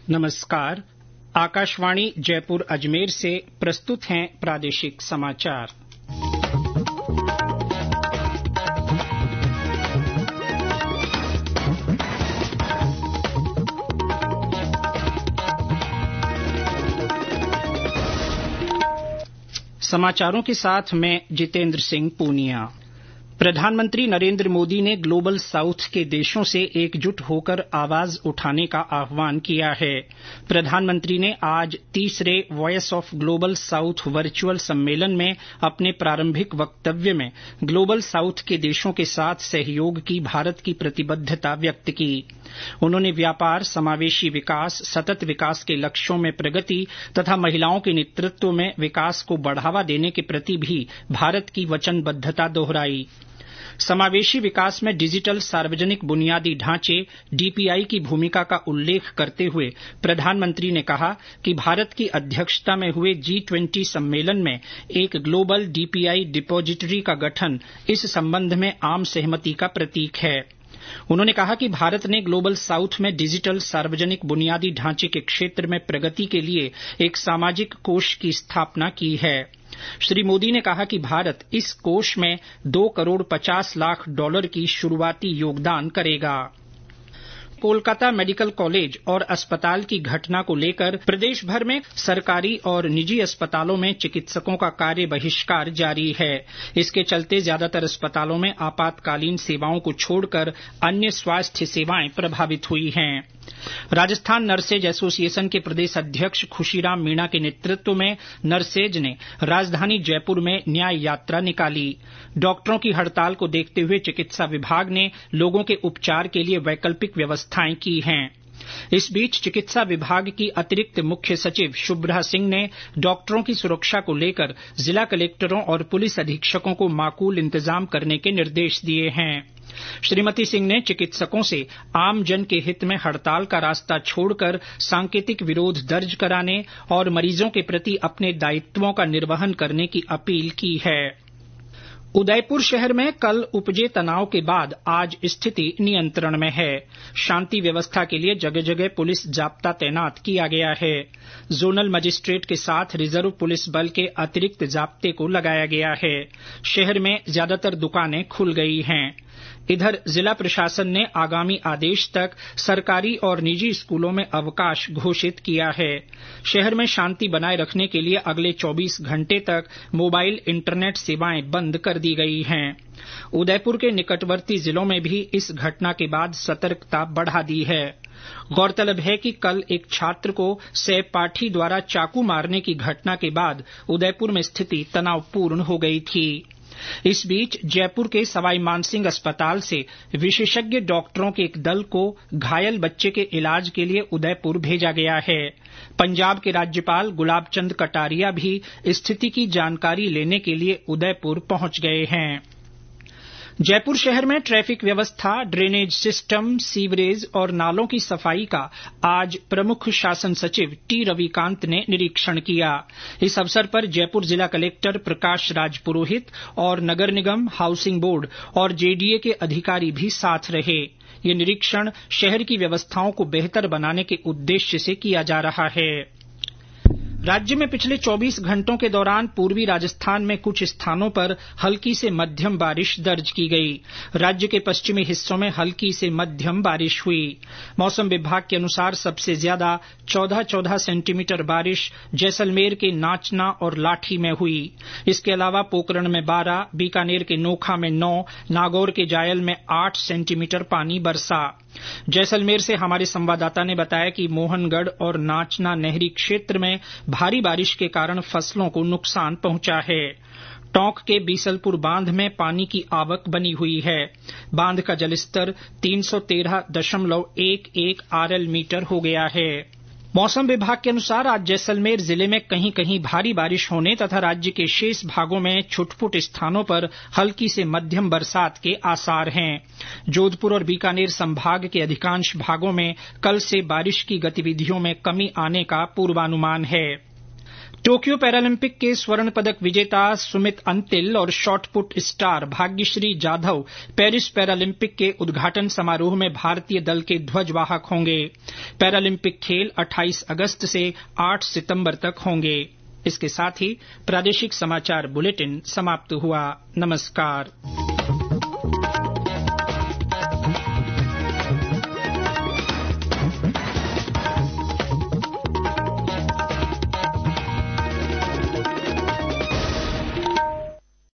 नमस्कार। आकाशवाणी जयपुर अजमेर से प्रस्तुत हैं प्रादेशिक समाचार। समाचारों के साथ मैं जितेंद्र सिंह पूनिया। प्रधानमंत्री नरेंद्र मोदी ने ग्लोबल साउथ के देशों से एकजुट होकर आवाज उठाने का आह्वान किया है। प्रधानमंत्री ने आज तीसरे voice of global south virtual सम्मेलन में अपने प्रारंभिक वक्तव्य में ग्लोबल साउथ के देशों के साथ सहयोग की भारत की प्रतिबद्धता व्यक्त की। उन्होंने व्यापार, समावेशी विकास, सतत विकास के लक्ष्यों में प्रगति तथा महिलाओं के नेतृत्व में विकास को बढ़ावा देने के प्रति भी भारत की वचनबद्धता दोहराई। समावेशी विकास में डिजिटल सार्वजनिक बुनियादी ढांचे डीपीआई की भूमिका का उल्लेख करते हुए प्रधानमंत्री ने कहा कि भारत की अध्यक्षता में हुए G20 सम्मेलन में एक ग्लोबल डीपीआई डिपोजिटरी का गठन इस संबंध में आम सहमति का प्रतीक है। उन्होंने कहा कि भारत ने ग्लोबल साउथ में डिजिटल सार्वजनिक बुनियादी ढांचे के क्षेत्र में प्रगति के लिए एक सामाजिक कोष की स्थापना की है। श्री मोदी ने कहा कि भारत इस कोष में $2 करोड़ 50 लाख की शुरुआती योगदान करेगा। कोलकाता मेडिकल कॉलेज और अस्पताल की घटना को लेकर प्रदेश भर में सरकारी और निजी अस्पतालों में चिकित्सकों का कार्य बहिष्कार जारी है। इसके चलते ज्यादातर अस्पतालों में आपातकालीन सेवाओं को छोड़कर अन्य स्वास्थ्य सेवाएं प्रभावित हुई हैं। राजस्थान नर्सेज एसोसिएशन के प्रदेश अध्यक्ष खुशीराम मीणा के नेतृत्व में नर्सेज ने राजधानी जयपुर में न्याय यात्रा निकाली। डॉक्टरों की हड़ताल को देखते हुए चिकित्सा विभाग ने लोगों के उपचार के लिए वैकल्पिक व्यवस्थाएं की हैं। इस बीच चिकित्सा विभाग की अतिरिक्त मुख्य सचिव शुभ्रा सिंह ने डॉक्टरों की सुरक्षा को लेकर जिला कलेक्टरों और पुलिस अधीक्षकों को माकूल इंतजाम करने के निर्देश दिए हैं। श्रीमती सिंह ने चिकित्सकों से आमजन के हित में हड़ताल का रास्ता छोड़कर सांकेतिक विरोध दर्ज कराने और मरीजों के प्रति अपने दायित्वों का निर्वहन करने की अपील की है। उदयपुर शहर में कल उपजे तनाव के बाद आज स्थिति नियंत्रण में है। शांति व्यवस्था के लिए जगह जगह पुलिस जाब्ता तैनात किया गया है। जोनल मजिस्ट्रेट के साथ रिजर्व पुलिस बल के अतिरिक्त जाब्ते को लगाया गया है। शहर में ज्यादातर दुकानें खुल गई हैं। इधर जिला प्रशासन ने आगामी आदेश तक सरकारी और निजी स्कूलों में अवकाश घोषित किया है। शहर में शांति बनाए रखने के लिए अगले 24 घंटे तक मोबाइल इंटरनेट सेवाएं बंद कर दी गई हैं। उदयपुर के निकटवर्ती जिलों में भी इस घटना के बाद सतर्कता बढ़ा दी है। गौरतलब है कि कल एक छात्र को सहपाठी द्वारा चाकू मारने की घटना के बाद उदयपुर में स्थिति तनावपूर्ण हो गई थी। इस बीच जयपुर के सवाई मानसिंह अस्पताल से विशेषज्ञ डॉक्टरों के एक दल को घायल बच्चे के इलाज के लिए उदयपुर भेजा गया है। पंजाब के राज्यपाल गुलाब चंद कटारिया भी स्थिति की जानकारी लेने के लिए उदयपुर पहुंच गए हैं। जयपुर शहर में ट्रैफिक व्यवस्था, ड्रेनेज सिस्टम, सीवरेज और नालों की सफाई का आज प्रमुख शासन सचिव टी रविकांत ने निरीक्षण किया। इस अवसर पर जयपुर जिला कलेक्टर प्रकाश राज पुरोहित और नगर निगम, हाउसिंग बोर्ड और जेडीए के अधिकारी भी साथ रहे। ये निरीक्षण शहर की व्यवस्थाओं को बेहतर बनाने के उद्देश्य से किया जा रहा है। राज्य में पिछले 24 घंटों के दौरान पूर्वी राजस्थान में कुछ स्थानों पर हल्की से मध्यम बारिश दर्ज की गई। राज्य के पश्चिमी हिस्सों में हल्की से मध्यम बारिश हुई। मौसम विभाग के अनुसार सबसे ज्यादा 14 सेंटीमीटर बारिश जैसलमेर के नाचना और लाठी में हुई। इसके अलावा पोकरण में 12, बीकानेर के नोखा में 9, नागौर के जायल में 8 सेंटीमीटर पानी बरसा। जैसलमेर से हमारे संवाददाता ने बताया कि मोहनगढ़ और नाचना नहरी क्षेत्र में भारी बारिश के कारण फसलों को नुकसान पहुंचा है। टोंक के बीसलपुर बांध में पानी की आवक बनी हुई है। बांध का जलस्तर 313.11 आरएल मीटर हो गया है। मौसम विभाग के अनुसार आज जैसलमेर जिले में कहीं कहीं भारी बारिश होने तथा राज्य के शेष भागों में छुटपुट स्थानों पर हल्की से मध्यम बरसात के आसार हैं। जोधपुर और बीकानेर संभाग के अधिकांश भागों में कल से बारिश की गतिविधियों में कमी आने का पूर्वानुमान है। टोक्यो पैरालंपिक के स्वर्ण पदक विजेता सुमित अंतिल और shot put star Bhagyashree Jadhav Paris Paralympic के उद्घाटन समारोह में भारतीय दल के ध्वजवाहक होंगे। पैरालंपिक खेल 28 अगस्त से 8 सितंबर तक होंगे। इसके साथ ही प्रादेशिक समाचार बुलेटिन समाप्त हुआ। नमस्कार।